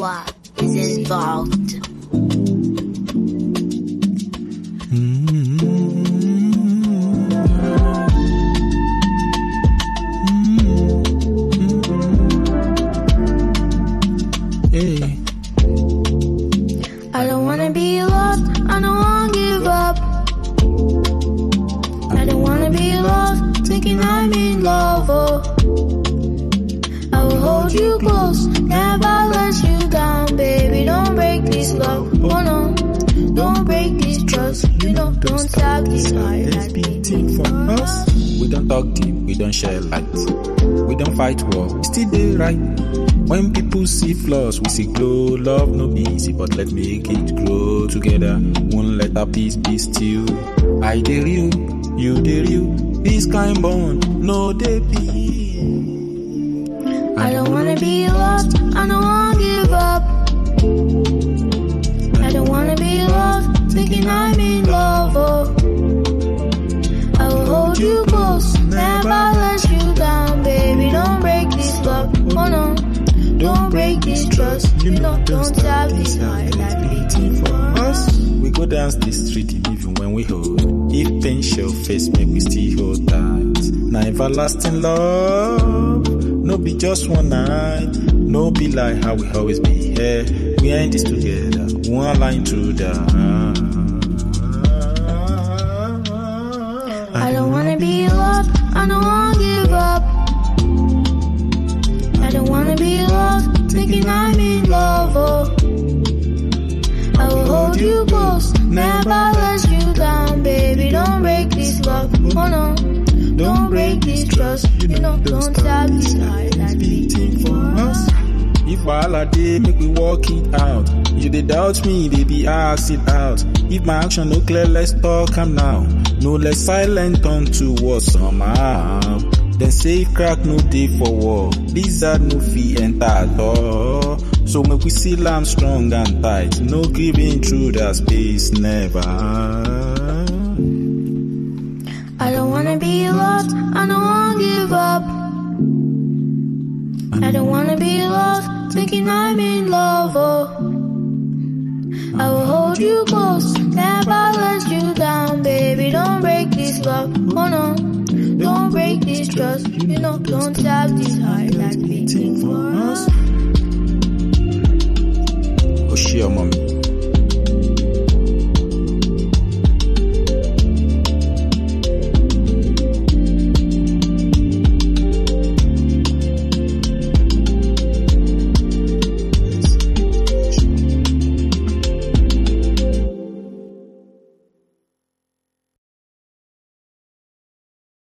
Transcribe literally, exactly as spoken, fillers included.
power is involved. I don't wanna be lost, I don't wanna give up. I don't wanna be lost, thinking I'm in love, oh. I will hold you close, never let you down, baby. Don't break this love, oh no. Don't break this trust, you know, don't stop this heart that's beating for us. We don't talk deep, we don't share light. We don't fight war, we still dey right. When people see flaws, we see glow. Love no be easy, but let's make it grow together. Won't let our peace be still. I dey real, you dey real. This kind bond, no dey be. I don't wanna be lost, I don't wanna give up. I don't wanna be lost, thinking I'm in love, oh. I will hold you close, never let you down, baby. Don't break this love, oh no. Don't break this trust, you know, don't stop this heart that's beating for us. We go dance the street even when we hold. If pain show face, make we still hold tight. Now everlasting love, no be just one night. No be like how we always be here. We ain't this together, one line through the. I don't wanna be lost, I don't wanna give up. I don't wanna be lost, thinking I'm in love, oh. I will hold you close, never let you down, baby. Don't break this love, oh no. Don't break this trust, you know, don't stop this heart that's beating for us. If wahala dey, make we work it out. You dey doubt me, baby, ask it out. If my action no clear, let's talk am now. No less silent turn to words somehow. Then say crack no dey for war. Lizard no fit enter at all. So make we seal am strong and tight. No giving through that space, never. I don't wanna be lost, I don't wanna give up. I don't wanna be lost, thinking I'm in love, oh. I will hold you close, never let you down, baby. Don't break this love, oh no. Don't break this trust, you know, don't stop this heart that's beating for us.